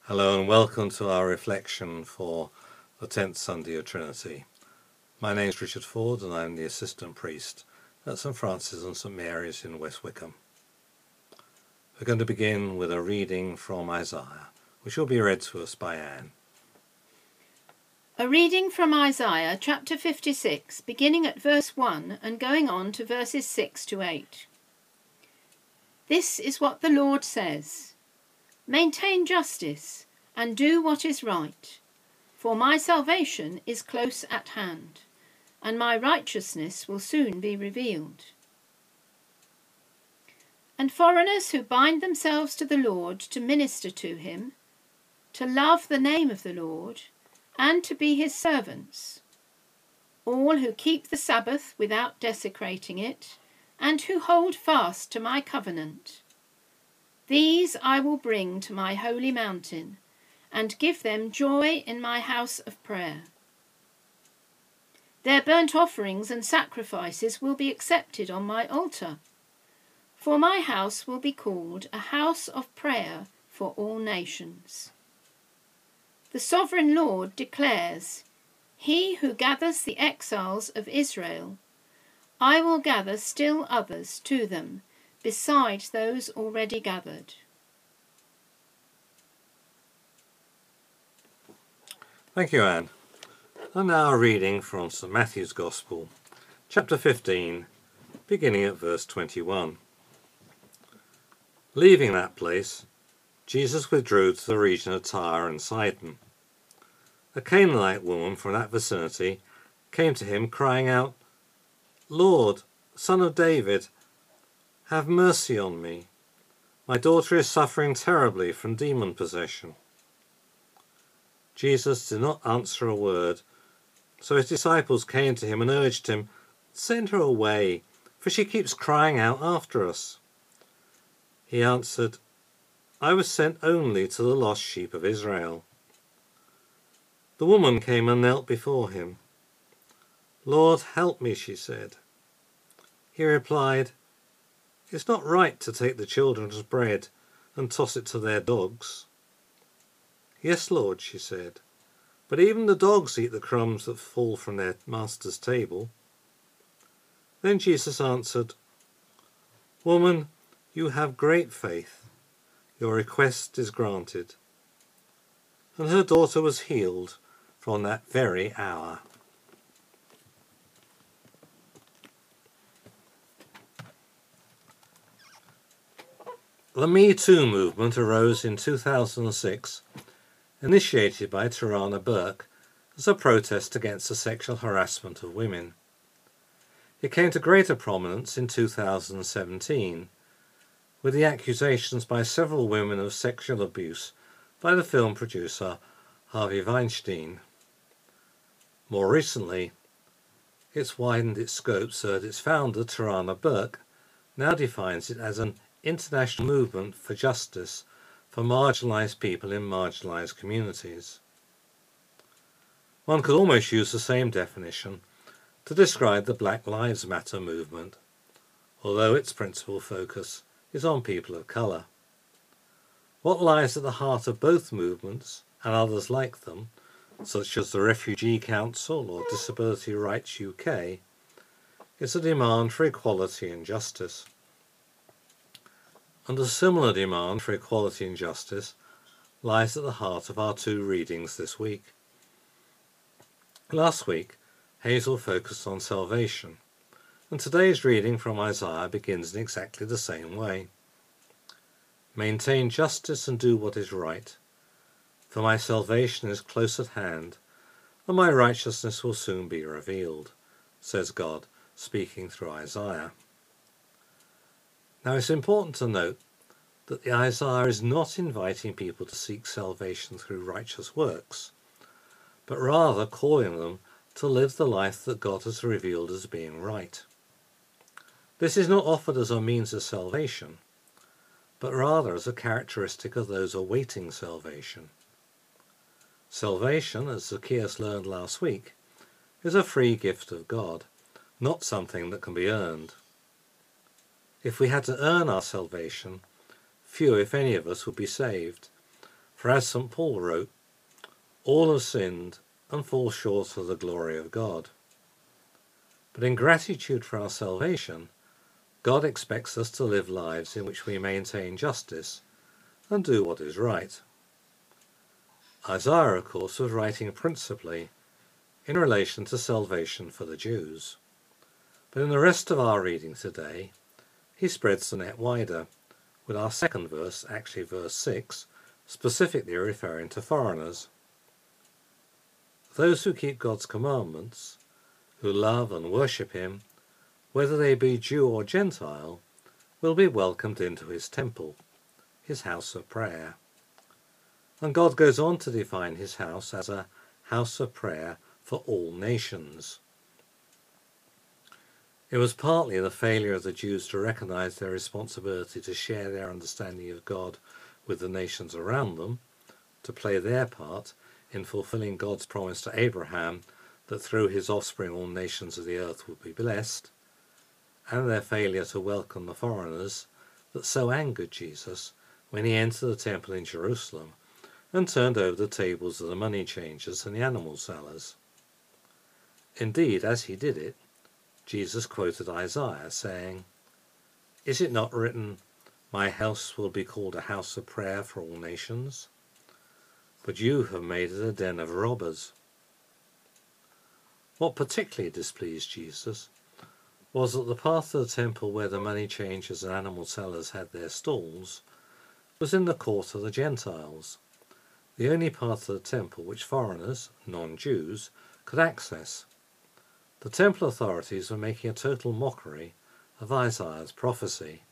Hello and welcome to our reflection for the 10th Sunday of Trinity. My name is Richard Ford and I'm the assistant priest at St Francis and St Mary's in West Wickham. We're going to begin with a reading from Isaiah, which will be read to us by Anne. A reading from Isaiah chapter 56, beginning at verse 1 and going on to verses 6 to 8. This is what the Lord says: Maintain justice and do what is right, for my salvation is close at hand, and my righteousness will soon be revealed. And foreigners who bind themselves to the Lord to minister to him, to love the name of the Lord, and to be his servants, all who keep the Sabbath without desecrating it, and who hold fast to my covenant, these I will bring to my holy mountain, and give them joy in my house of prayer. Their burnt offerings and sacrifices will be accepted on my altar, for my house will be called a house of prayer for all nations. The sovereign Lord declares, He who gathers the exiles of Israel, I will gather still others to them, besides those already gathered. Thank you, Anne. And now a reading from St Matthew's Gospel, chapter 15, beginning at verse 21. Leaving that place, Jesus withdrew to the region of Tyre and Sidon. A Canaanite woman from that vicinity came to him, crying out, Lord, Son of David, have mercy on me. My daughter is suffering terribly from demon possession. Jesus did not answer a word, so his disciples came to him and urged him, Send her away, for she keeps crying out after us. He answered, I was sent only to the lost sheep of Israel. The woman came and knelt before him. Lord, help me, she said. He replied, It's not right to take the children's bread and toss it to their dogs. Yes, Lord, she said, but even the dogs eat the crumbs that fall from their master's table. Then Jesus answered, Woman, you have great faith. Your request is granted. And her daughter was healed from that very hour. The Me Too movement arose in 2006, initiated by Tarana Burke as a protest against the sexual harassment of women. It came to greater prominence in 2017, with the accusations by several women of sexual abuse by the film producer Harvey Weinstein. More recently, it's widened its scope so that its founder, Tarana Burke, now defines it as an international movement for justice for marginalised people in marginalised communities. One could almost use the same definition to describe the Black Lives Matter movement, although its principal focus is on people of colour. What lies at the heart of both movements and others like them, such as the Refugee Council or Disability Rights UK, is a demand for equality and justice. And a similar demand for equality and justice lies at the heart of our two readings this week. Last week, Hazel focused on salvation, and today's reading from Isaiah begins in exactly the same way. Maintain justice and do what is right, for my salvation is close at hand, and my righteousness will soon be revealed, says God, speaking through Isaiah. Now it's important to note that the Isaiah is not inviting people to seek salvation through righteous works, but rather calling them to live the life that God has revealed as being right. This is not offered as a means of salvation, but rather as a characteristic of those awaiting salvation. Salvation, as Zacchaeus learned last week, is a free gift of God, not something that can be earned. If we had to earn our salvation, few, if any of us, would be saved, For as St. Paul wrote, all have sinned and fall short of the glory of God. But in gratitude for our salvation, God expects us to live lives in which we maintain justice and do what is right. Isaiah, of course, was writing principally in relation to salvation for the Jews. But in the rest of our reading today, he spreads the net wider, with our second verse, actually verse 6, specifically referring to foreigners. Those who keep God's commandments, who love and worship him, whether they be Jew or Gentile, will be welcomed into his temple, his house of prayer. And God goes on to define his house as a house of prayer for all nations. It was partly the failure of the Jews to recognize their responsibility to share their understanding of God with the nations around them, to play their part in fulfilling God's promise to Abraham that through his offspring all nations of the earth would be blessed, and their failure to welcome the foreigners that so angered Jesus when he entered the temple in Jerusalem and turned over the tables of the money changers and the animal sellers. Indeed, as he did it, Jesus quoted Isaiah, saying, "Is it not written, 'My house will be called a house of prayer for all nations'? But you have made it a den of robbers." What particularly displeased Jesus was that the part of the temple where the money changers and animal sellers had their stalls was in the court of the Gentiles, the only part of the temple which foreigners, non-Jews, could access. The temple authorities were making a total mockery of Isaiah's prophecy.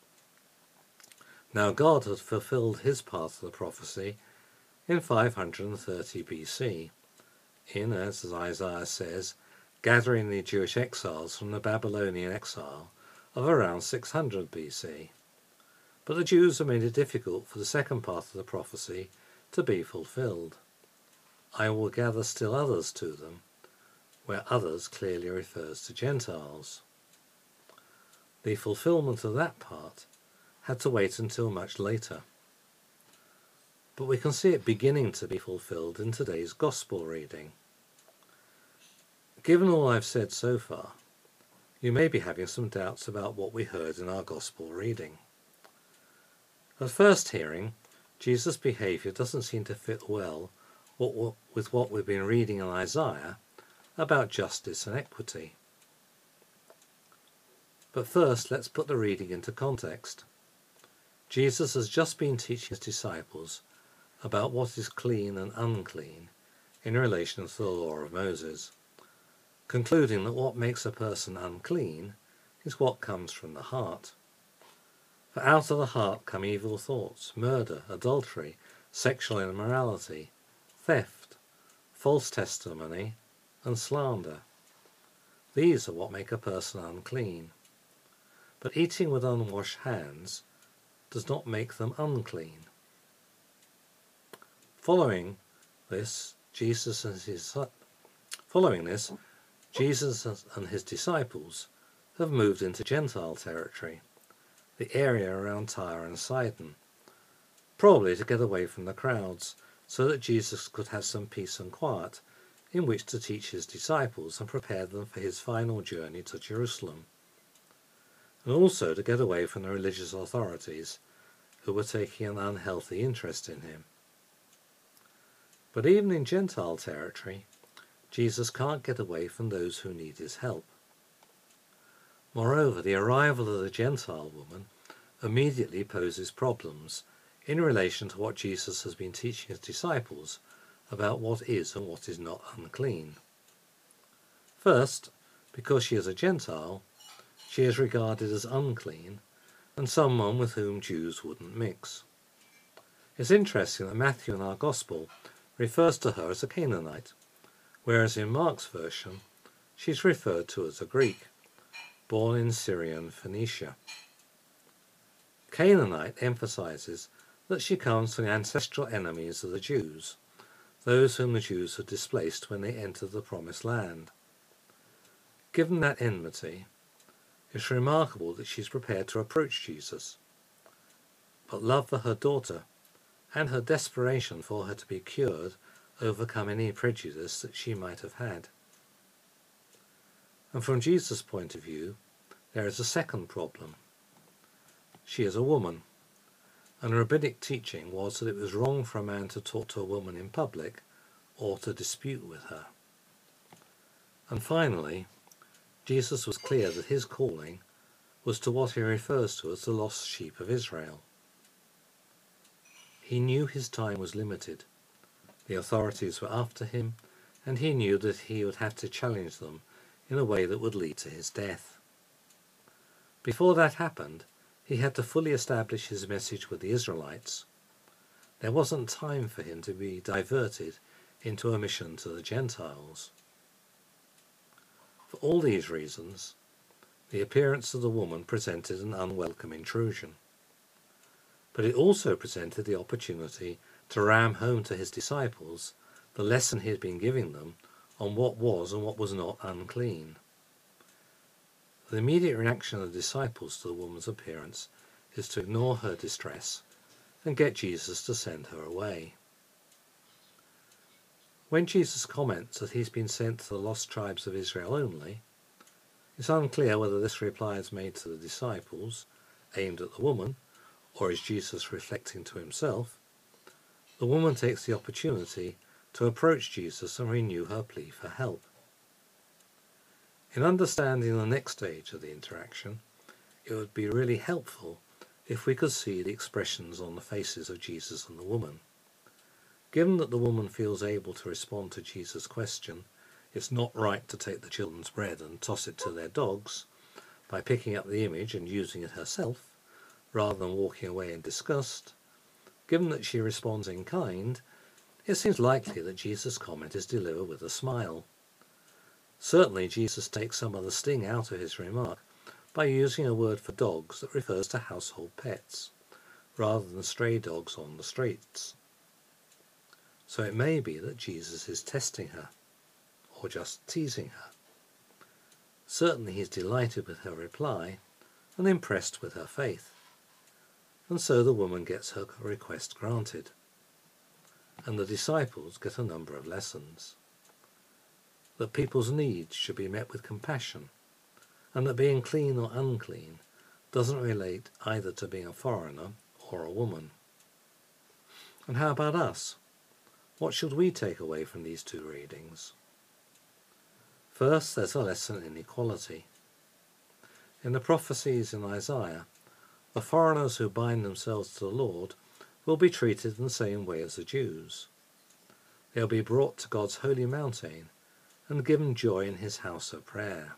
Now God had fulfilled his part of the prophecy in 530 BC, in, as Isaiah says, gathering the Jewish exiles from the Babylonian exile of around 600 BC. But the Jews have made it difficult for the second part of the prophecy to be fulfilled. "I will gather still others to them," where others clearly refers to Gentiles. The fulfillment of that part had to wait until much later. But we can see it beginning to be fulfilled in today's Gospel reading. Given all I've said so far, you may be having some doubts about what we heard in our Gospel reading. At first hearing, Jesus' behaviour doesn't seem to fit well with what we've been reading in Isaiah about justice and equity. But first, let's put the reading into context. Jesus has just been teaching his disciples about what is clean and unclean in relation to the law of Moses, concluding that what makes a person unclean is what comes from the heart. For out of the heart come evil thoughts, murder, adultery, sexual immorality, theft, false testimony, and slander. These are what make a person unclean. But eating with unwashed hands does not make them unclean. Following this, Jesus and his disciples have moved into Gentile territory, the area around Tyre and Sidon, probably to get away from the crowds, so that Jesus could have some peace and quiet in which to teach his disciples and prepare them for his final journey to Jerusalem, and also to get away from the religious authorities who were taking an unhealthy interest in him. But even in Gentile territory, Jesus can't get away from those who need his help. Moreover, the arrival of the Gentile woman immediately poses problems in relation to what Jesus has been teaching his disciples about what is and what is not unclean. First, because she is a Gentile, she is regarded as unclean and someone with whom Jews wouldn't mix. It's interesting that Matthew in our Gospel refers to her as a Canaanite, whereas in Mark's version she's referred to as a Greek, born in Syrian Phoenicia. Canaanite emphasizes that she comes from the ancestral enemies of the Jews, those whom the Jews had displaced when they entered the Promised Land. Given that enmity, it's remarkable that she's prepared to approach Jesus. But love for her daughter and her desperation for her to be cured overcome any prejudice that she might have had. And from Jesus' point of view, there is a second problem. She is a woman, and rabbinic teaching was that it was wrong for a man to talk to a woman in public or to dispute with her. And finally, Jesus was clear that his calling was to what he refers to as the lost sheep of Israel. He knew his time was limited. The authorities were after him, and he knew that he would have to challenge them in a way that would lead to his death. Before that happened, he had to fully establish his message with the Israelites. There wasn't time for him to be diverted into a mission to the Gentiles. For all these reasons, the appearance of the woman presented an unwelcome intrusion. But it also presented the opportunity to ram home to his disciples the lesson he had been giving them on what was and what was not unclean. The immediate reaction of the disciples to the woman's appearance is to ignore her distress and get Jesus to send her away. When Jesus comments that he's been sent to the lost tribes of Israel only, it's unclear whether this reply is made to the disciples, aimed at the woman, or is Jesus reflecting to himself. The woman takes the opportunity to approach Jesus and renew her plea for help. In understanding the next stage of the interaction, it would be really helpful if we could see the expressions on the faces of Jesus and the woman. Given that the woman feels able to respond to Jesus' question, it's not right to take the children's bread and toss it to their dogs, by picking up the image and using it herself, rather than walking away in disgust, given that she responds in kind, it seems likely that Jesus' comment is delivered with a smile. Certainly Jesus takes some of the sting out of his remark by using a word for dogs that refers to household pets, rather than stray dogs on the streets. So it may be that Jesus is testing her, or just teasing her. Certainly he's delighted with her reply and impressed with her faith. And so the woman gets her request granted, and the disciples get a number of lessons. That people's needs should be met with compassion, and that being clean or unclean doesn't relate either to being a foreigner or a woman. And how about us? What should we take away from these two readings? First, there's a lesson in equality. In the prophecies in Isaiah, the foreigners who bind themselves to the Lord will be treated in the same way as the Jews. They'll be brought to God's holy mountain and given joy in his house of prayer.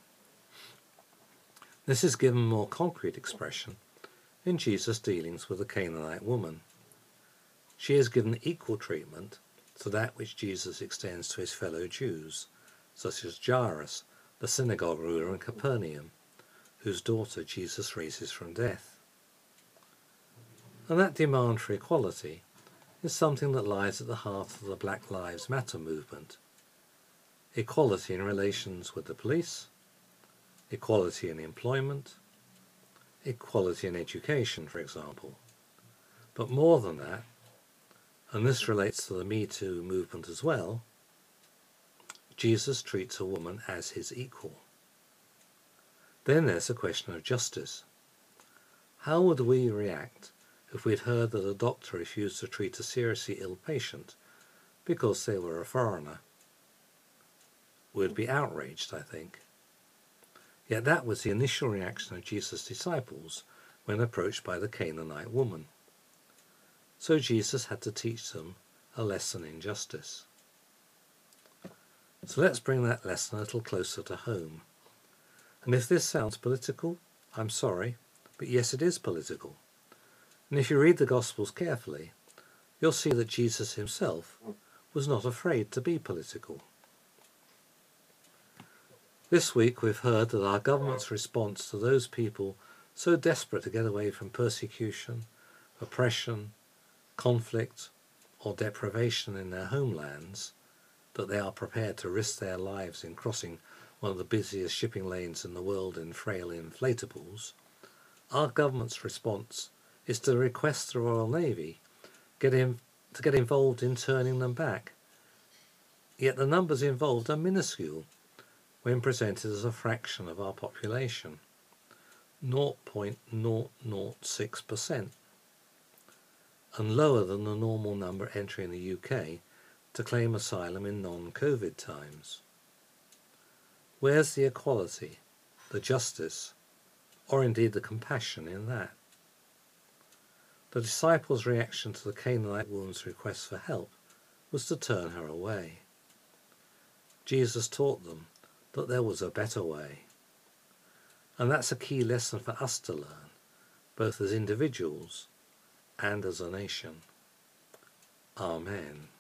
This is given more concrete expression in Jesus' dealings with the Canaanite woman. She is given equal treatment to that which Jesus extends to his fellow Jews, such as Jairus, the synagogue ruler in Capernaum, whose daughter Jesus raises from death. And that demand for equality is something that lies at the heart of the Black Lives Matter movement. Equality in relations with the police, equality in employment, equality in education, for example. But more than that, and this relates to the Me Too movement as well, Jesus treats a woman as his equal. Then there's a question of justice. How would we react if we'd heard that a doctor refused to treat a seriously ill patient because they were a foreigner? We'd be outraged, I think. Yet that was the initial reaction of Jesus' disciples when approached by the Canaanite woman. So Jesus had to teach them a lesson in justice. So let's bring that lesson a little closer to home. And if this sounds political, I'm sorry, but yes, it is political. And if you read the Gospels carefully, you'll see that Jesus himself was not afraid to be political. This week we've heard that our government's response to those people so desperate to get away from persecution, oppression, conflict, or deprivation in their homelands, that they are prepared to risk their lives in crossing one of the busiest shipping lanes in the world in frail inflatables, our government's response is to request the Royal Navy get to get involved in turning them back. Yet the numbers involved are minuscule when presented as a fraction of our population, 0.006%, and lower than the normal number entering the UK to claim asylum in non-COVID times. Where's the equality, the justice, or indeed the compassion in that? The disciples' reaction to the Canaanite woman's request for help was to turn her away. Jesus taught them that there was a better way. And that's a key lesson for us to learn, both as individuals and as a nation. Amen.